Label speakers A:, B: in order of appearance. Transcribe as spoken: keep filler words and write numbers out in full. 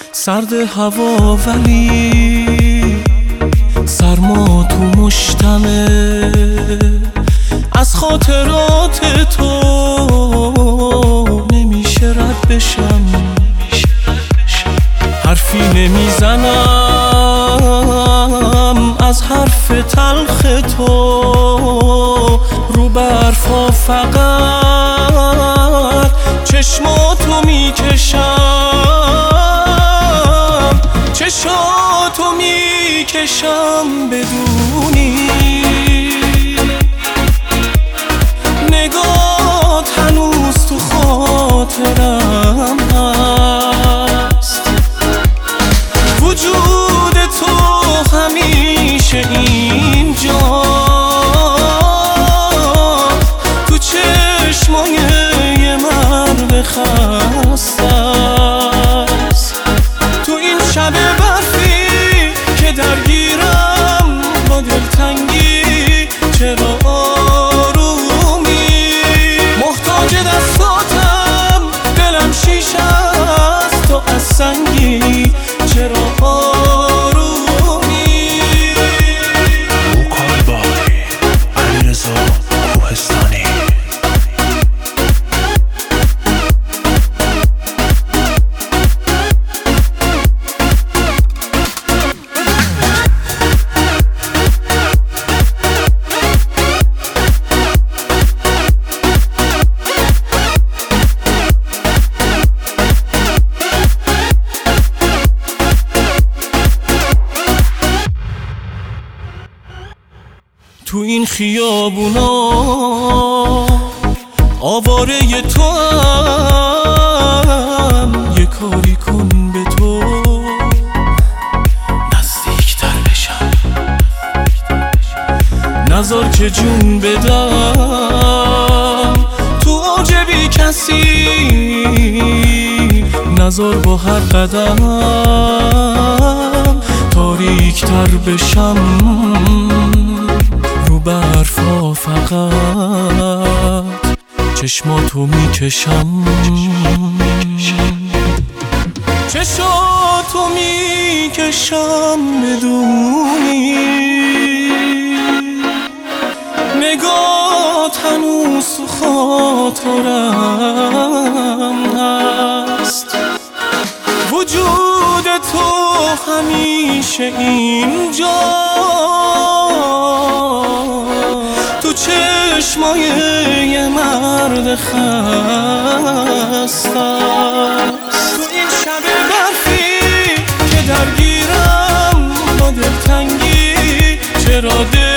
A: سرد هوا ولی سرما تو مشتمه، از خاطرات تو نمیشه رد بشم. حرفی نمیزنم از حرف تلخ تو، رو برفا فقط چشماتو میکشم، چشماتو میکشم بدونی نگات هنوز تو خاطرم هست. وجود تو همیشه اینجا تو چشمای یه مرد خسته است. تو این شب برفی که درگیرم با دلتنگی، چرا آرومی محتاج دستاتم، دلم شیشه است تو از سنگی، چرا آرومی.
B: موکای باری علیرضا کوهستانی.
A: تو این خیابونا آواره تو هم، یه کاری کن به تو نزدیکتر بشم. نذار که جون بدم تو اوج بی کسی، نذار با هر قدم تاریکتر بشم. رو برفا فقط چشماتو میکشم، چشماتو میکشم بدونی نگات هنوز تو خاطرم هست. وجود تو همیشه اینجا تو چشمای یه مرد خسته است. تو این شب برفی که درگیرم با دلتنگی، چرا دل